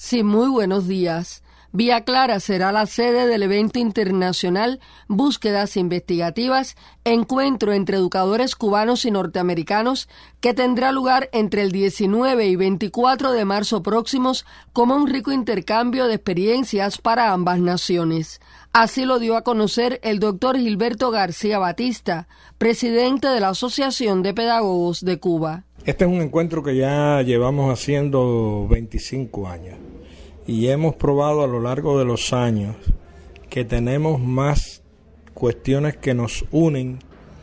Sí, muy buenos días. Villa Clara será la sede del evento internacional Búsquedas Investigativas, encuentro entre educadores cubanos y norteamericanos, que tendrá lugar entre el 19 y 24 de marzo próximos como un rico intercambio de experiencias para ambas naciones. Así lo dio a conocer el doctor Gilberto García Batista, presidente de la Asociación de Pedagogos de Cuba. Este es un encuentro que ya llevamos haciendo 25 años. Y hemos probado a lo largo de los años que tenemos más cuestiones que nos unen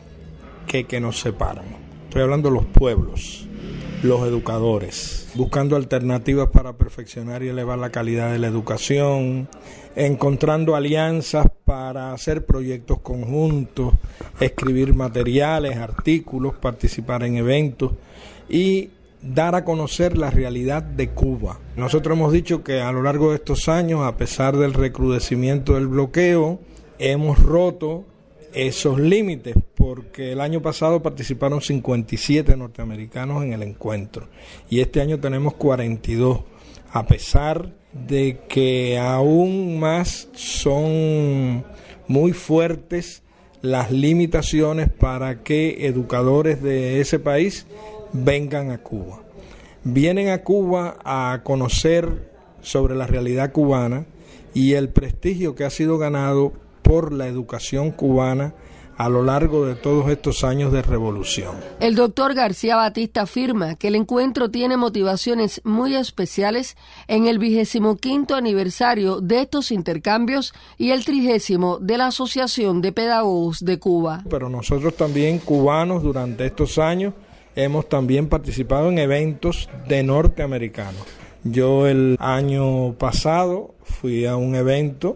que nos separan. Estoy hablando de los pueblos, los educadores, buscando alternativas para perfeccionar y elevar la calidad de la educación, encontrando alianzas para hacer proyectos conjuntos, escribir materiales, artículos, participar en eventos y dar a conocer la realidad de Cuba. Nosotros hemos dicho que a lo largo de estos años, a pesar del recrudecimiento del bloqueo, hemos roto esos límites, porque el año pasado participaron 57 norteamericanos en el encuentro y este año tenemos 42, a pesar de que aún más son muy fuertes las limitaciones para que educadores de ese país vengan a Cuba. Vienen a Cuba a conocer sobre la realidad cubana y el prestigio que ha sido ganado por la educación cubana a lo largo de todos estos años de revolución. El doctor García Batista afirma que el encuentro tiene motivaciones muy especiales en el 25º aniversario de estos intercambios y el 30º de la Asociación de Pedagogos de Cuba. Pero nosotros también, cubanos, durante estos años, hemos también participado en eventos de norteamericanos. Yo el año pasado fui a un evento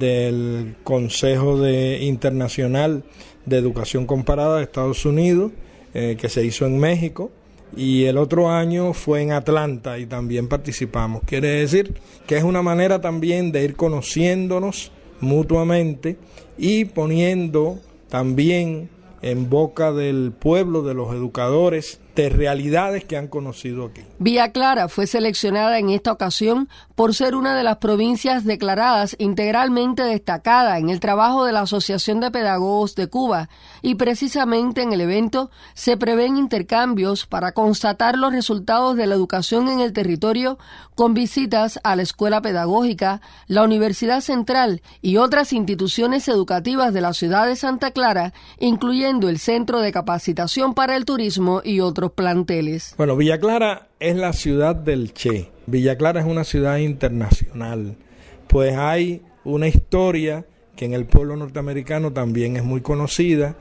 del Consejo Internacional de Educación Comparada de Estados Unidos, que se hizo en México, y el otro año fue en Atlanta y también participamos. Quiere decir que es una manera también de ir conociéndonos mutuamente y poniendo también en boca del pueblo, de los educadores, de realidades que han conocido aquí. Villa Clara fue seleccionada en esta ocasión por ser una de las provincias declaradas integralmente destacada en el trabajo de la Asociación de Pedagogos de Cuba, y precisamente en el evento se prevén intercambios para constatar los resultados de la educación en el territorio, con visitas a la Escuela Pedagógica, la Universidad Central y otras instituciones educativas de la ciudad de Santa Clara, incluyendo el Centro de Capacitación para el Turismo y otros planteles. Bueno, Villa Clara es la ciudad del Che. Villa Clara es una ciudad internacional, pues hay una historia que en el pueblo norteamericano también es muy conocida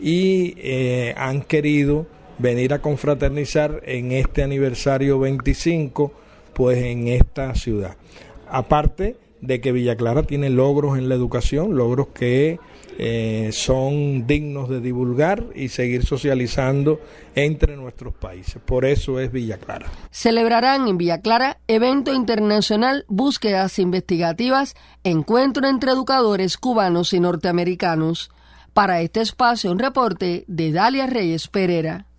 y han querido venir a confraternizar en este aniversario 25, pues en esta ciudad. Aparte de que Villa Clara tiene logros en la educación, logros que son dignos de divulgar y seguir socializando entre nuestros países. Por eso es Villa Clara. Celebrarán en Villa Clara evento internacional Búsquedas Investigativas, encuentro entre educadores cubanos y norteamericanos. Para este espacio, un reporte de Dalia Reyes Pereira.